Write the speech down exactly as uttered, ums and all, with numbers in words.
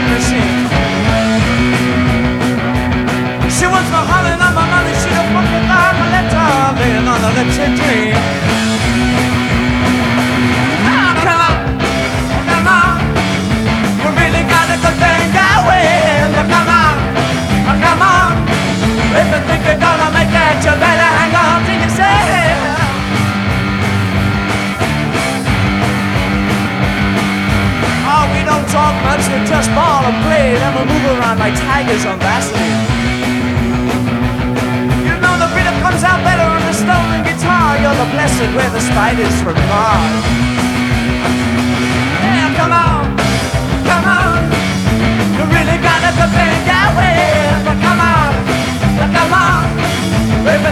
white machine. She wants for hollering on my money, she don't fuck with my letter, laying on the electric tree. Oh, come on, come on, you really got a good thing going. Come on, come on, if you think you're gonna make it, you better hang on till you say. Oh, we don't talk much, we just ball and play, then we move around like tigers on Vaseline. The rhythm comes out better on the stolen guitar. You're the blessed where the spiders from Mars. Yeah, come on, come on. You really got a good thing going. But come on, but come on. If you